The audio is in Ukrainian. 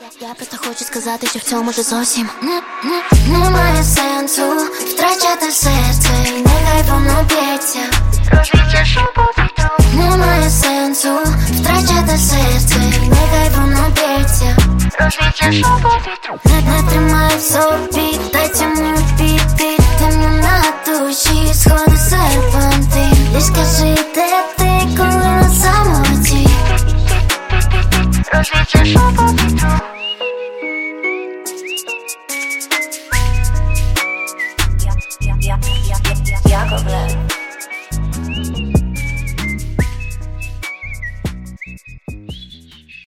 Я просто хочу сказати, що в цьому вже зовсім немає сенсу втрачати серце, і нехай воно б'ється. Розвіття шепоту. Немає сенсу втрачати серце, і нехай воно б'ється. Розвіття шепоту. Не тримай в собі.